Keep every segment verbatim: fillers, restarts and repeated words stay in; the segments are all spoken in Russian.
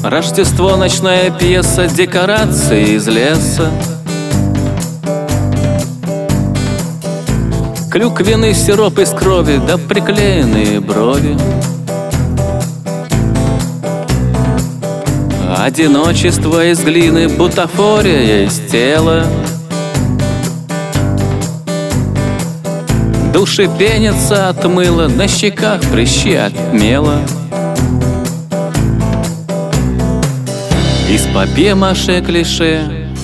Рождество, ночная пьеса, декорации из леса. Клюквенный сироп из крови, да приклеенные брови. Одиночество из глины, бутафория из тела. Души пенятся от мыла, на щеках прыщи от мела. Из папье-маше клише.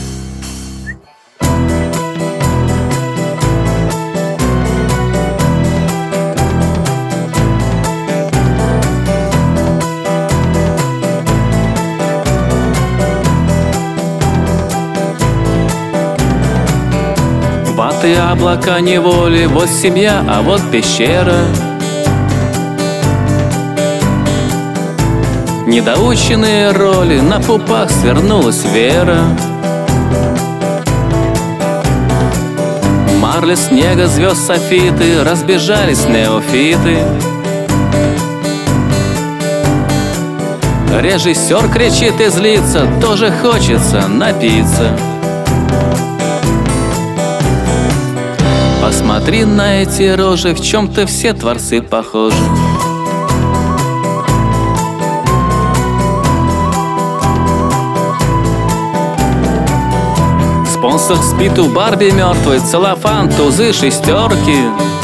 Ваты, облака неволи, вот семья, а вот пещера. Недоученные роли, на пупах свернулась вера. Марли снега, звезд софиты, разбежались неофиты. Режиссер кричит и злится, тоже хочется напиться. Посмотри на эти рожи, в чем-то все творцы похожи. Спонсор спит у Барби мертвый, целлофан, тузы, шестерки.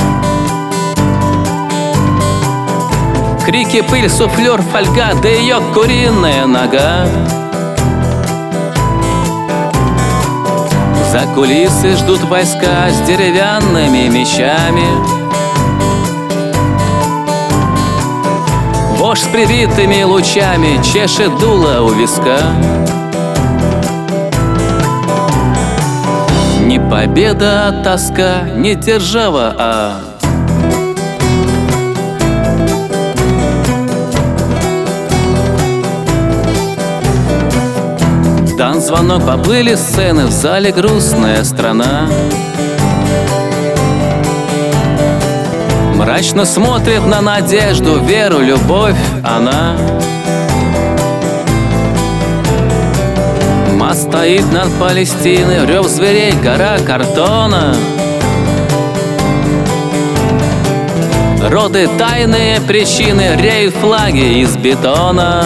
Крики, пыль, суфлер, фольга, да ее куриная нога. За кулисы ждут войска с деревянными мечами. Вождь с привитыми лучами чешет дуло у виска. Не победа, а тоска, не держава, а дан звонок, поплыли сцены, в зале грустная страна. Мрачно смотрит на надежду, веру, любовь она. Мост стоит над Палестиной, рев зверей, гора картона. Роды, тайные причины, реют флаги из бетона.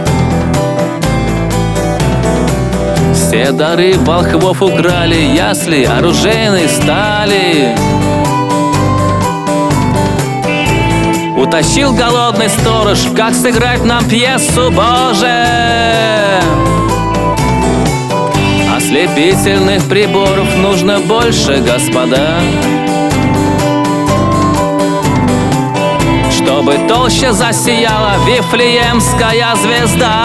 Все дары волхвов украли, ясли оружейной стали. Утащил голодный сторож, как сыграть нам пьесу, Боже! Ослепительных приборов нужно больше, господа, чтобы толще засияла Вифлеемская звезда.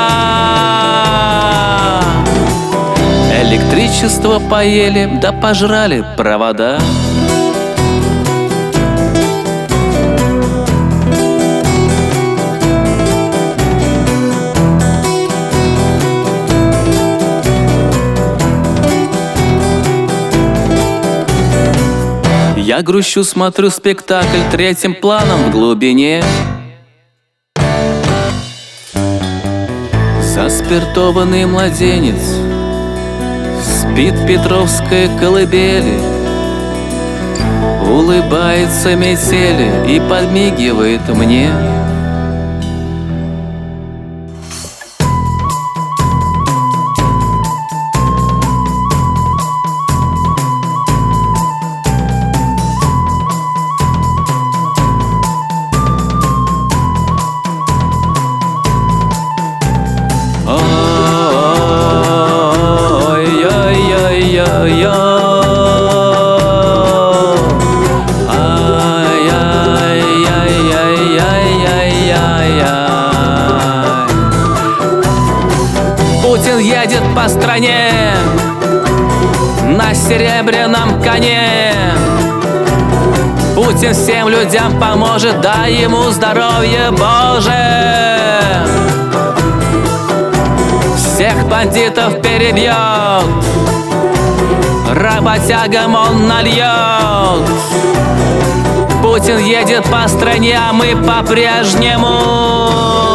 Электричество поели, да пожрали провода. Я грущу, смотрю спектакль третьим планом в глубине. Заспиртованный младенец спит в Петровской колыбели, улыбается метели и подмигивает мне. Путин едет по стране на серебряном коне. Путин всем людям поможет, дай ему здоровье, Боже. Всех бандитов перебьет, работягам он нальет. Путин едет по стране, а мы по-прежнему